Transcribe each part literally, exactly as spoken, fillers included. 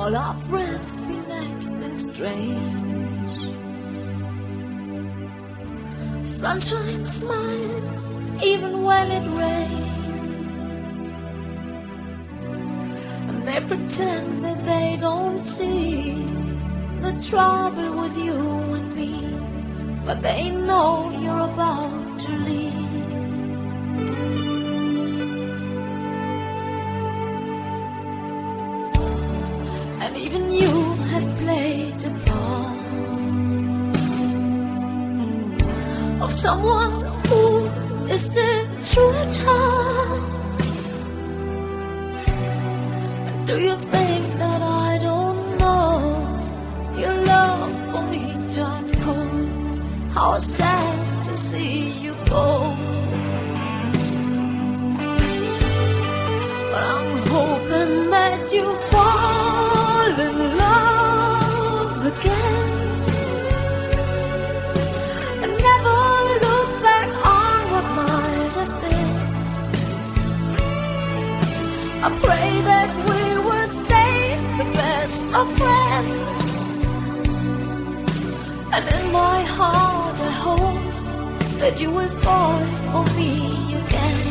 All our friends been acting strange. Sunshine smiles even when it rains, and they pretend that they don't see the trouble with you and me, but they know you're about to leave. And even you have played a part of someone who is still true at heart. And do you think that I don't know your love for me turned cold? How sad to see you go. But I'm hoping that you fall in love again and never look back on what might have been. I pray that we will stay the best of friends, and in my heart I hope that you will fall for me again.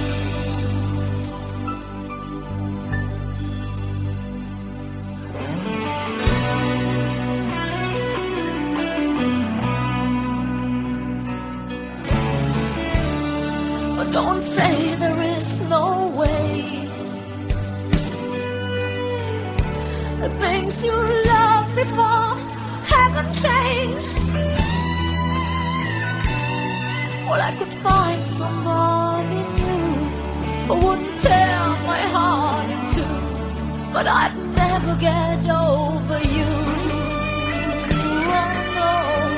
But don't say there is no way. The things you loved before haven't changed. Well, I could find somebody new who wouldn't tear my heart in two, but I'd never get over you. Oh, no.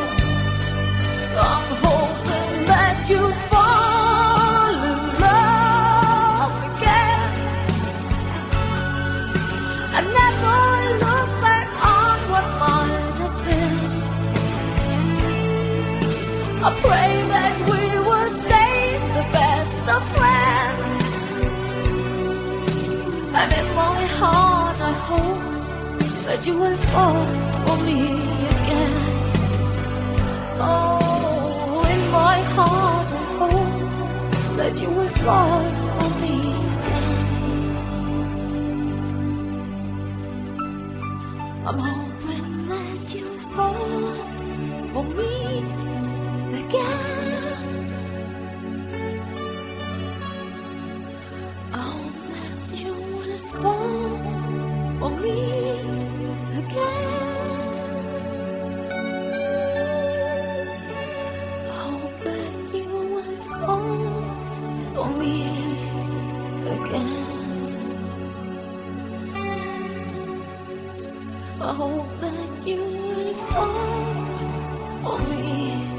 I'm hoping that you fall in love again and never look back on what might have been. I pray that we will stay the best of friends, and in my heart I hope that you will fall for me again. Oh, in my heart I hope that you will fall for me again. I'm hoping that you fall for me again. I hope that you will fall for me again. I hope that you will fall for me again. I hope that you will fall for me.